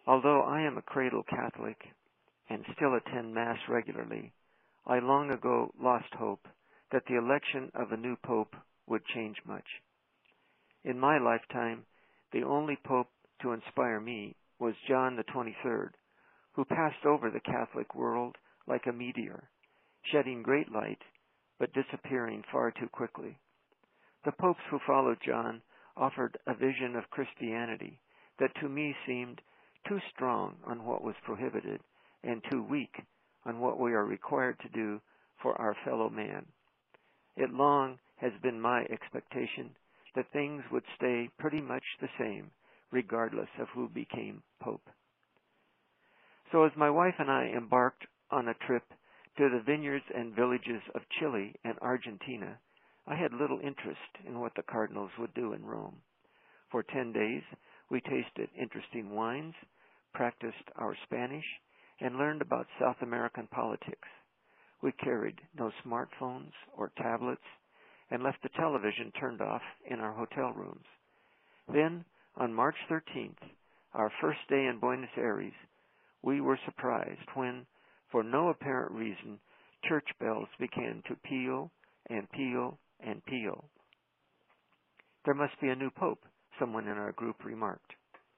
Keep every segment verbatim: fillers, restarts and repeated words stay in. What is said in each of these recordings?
Although I am a cradle Catholic and still attend Mass regularly, I long ago lost hope that the election of a new pope would change much. In my lifetime, the only pope to inspire me was John the twenty-third, who passed over the Catholic world like a meteor, shedding great light, but disappearing far too quickly. The popes who followed John offered a vision of Christianity that to me seemed too strong on what was prohibited and too weak on what we are required to do for our fellow man. It long has been my expectation that things would stay pretty much the same regardless of who became pope. So as my wife and I embarked on a trip to the vineyards and villages of Chile and Argentina, I had little interest in what the cardinals would do in Rome. For ten days, we tasted interesting wines, practiced our Spanish, and learned about South American politics. We carried no smartphones or tablets and left the television turned off in our hotel rooms. Then, on March thirteenth, our first day in Buenos Aires, we were surprised when, for no apparent reason, church bells began to peal and peal and peal. There must be a new pope, someone in our group remarked.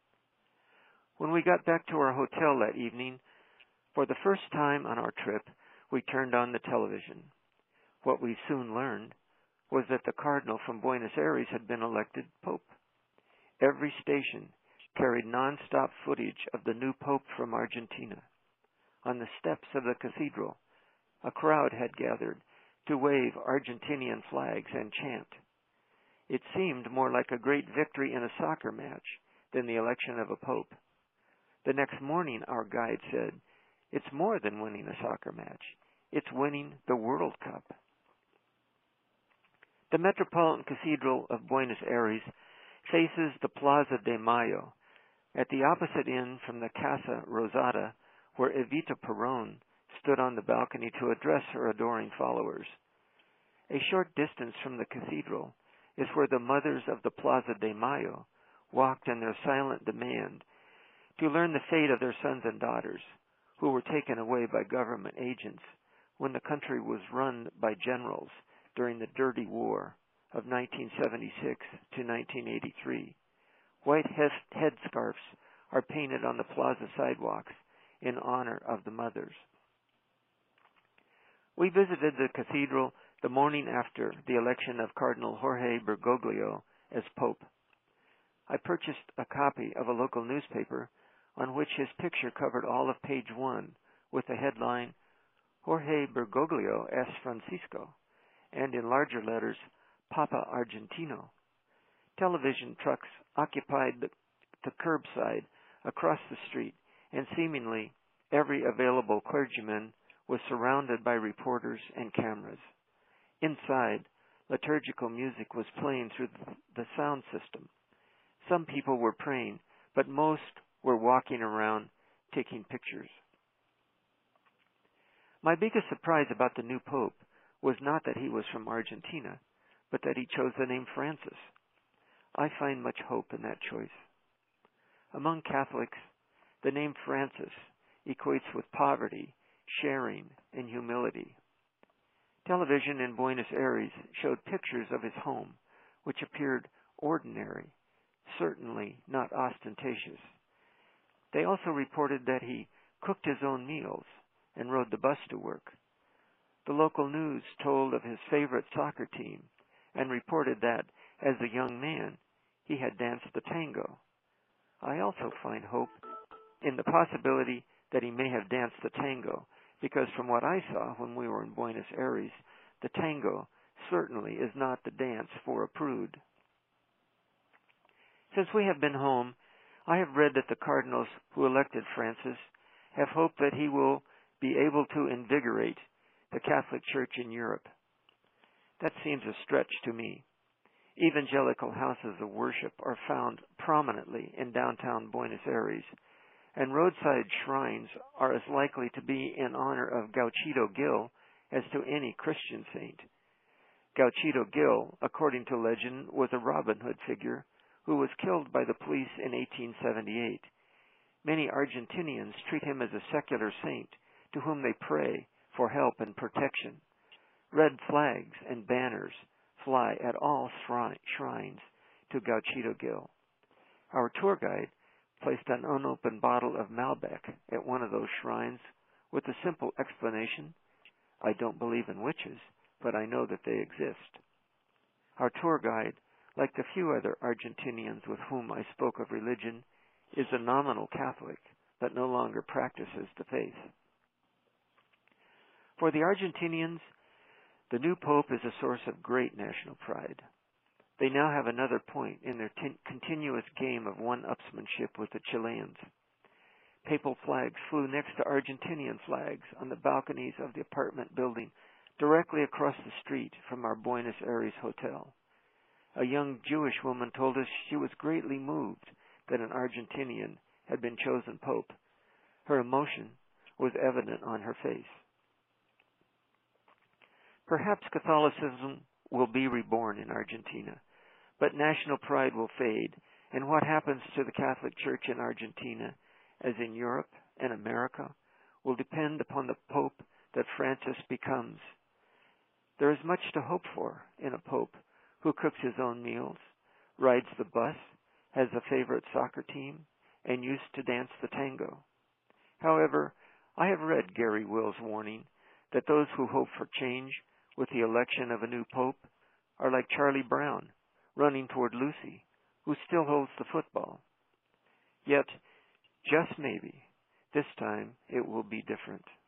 When we got back to our hotel that evening, for the first time on our trip, we turned on the television. What we soon learned was that the cardinal from Buenos Aires had been elected pope. Every station carried non-stop footage of the new pope from Argentina. On the steps of the cathedral, a crowd had gathered to wave Argentinian flags and chant. It seemed more like a great victory in a soccer match than the election of a pope. The next morning, our guide said, "It's more than winning a soccer match. It's winning the World Cup." The Metropolitan Cathedral of Buenos Aires faces the Plaza de Mayo, at the opposite end from the Casa Rosada, where Evita Perón stood on the balcony to address her adoring followers. A short distance from the cathedral is where the mothers of the Plaza de Mayo walked in their silent demand to learn the fate of their sons and daughters, who were taken away by government agents when the country was run by generals during the Dirty War of nineteen seventy-six to nineteen eighty-three. White headscarves are painted on the plaza sidewalks in honor of the mothers. We visited the cathedral the morning after the election of Cardinal Jorge Bergoglio as Pope. I purchased a copy of a local newspaper on which his picture covered all of page one with the headline, Jorge Bergoglio es Francisco, and in larger letters, Papa Argentino. Television trucks occupied the, the curbside across the street, and seemingly every available clergyman was surrounded by reporters and cameras. Inside, liturgical music was playing through the sound system. Some people were praying, but most were walking around taking pictures. My biggest surprise about the new pope was not that he was from Argentina, but that he chose the name Francis. I find much hope in that choice. Among Catholics, the name Francis equates with poverty, sharing, and humility. Television in Buenos Aires showed pictures of his home, which appeared ordinary, certainly not ostentatious. They also reported that he cooked his own meals and rode the bus to work. The local news told of his favorite soccer team and reported that, as a young man, he had danced the tango. I also find hope in the possibility that he may have danced the tango, because from what I saw when we were in Buenos Aires, the tango certainly is not the dance for a prude. Since we have been home, I have read that the cardinals who elected Francis have hoped that he will be able to invigorate the Catholic Church in Europe. That seems a stretch to me. Evangelical houses of worship are found prominently in downtown Buenos Aires, and roadside shrines are as likely to be in honor of Gauchito Gil as to any Christian saint. Gauchito Gil, according to legend, was a Robin Hood figure who was killed by the police in eighteen seventy-eight. Many Argentinians treat him as a secular saint to whom they pray for help and protection. Red flags and banners fly at all shrines to Gauchito Gil. Our tour guide placed an unopened bottle of Malbec at one of those shrines with the simple explanation, "I don't believe in witches, but I know that they exist." Our tour guide, like the few other Argentinians with whom I spoke of religion, is a nominal Catholic, but no longer practices the faith. For the Argentinians, the new Pope is a source of great national pride. They now have another point in their t- continuous game of one-upsmanship with the Chileans. Papal flags flew next to Argentinian flags on the balconies of the apartment building directly across the street from our Buenos Aires hotel. A young Jewish woman told us she was greatly moved that an Argentinian had been chosen Pope. Her emotion was evident on her face. Perhaps Catholicism will be reborn in Argentina, but national pride will fade, and what happens to the Catholic Church in Argentina, as in Europe and America, will depend upon the Pope that Francis becomes. There is much to hope for in a Pope who cooks his own meals, rides the bus, has a favorite soccer team, and used to dance the tango. However, I have read Gary Will's warning that those who hope for change with the election of a new Pope are like Charlie Brown, running toward Lucy, who still holds the football. Yet, just maybe, this time it will be different.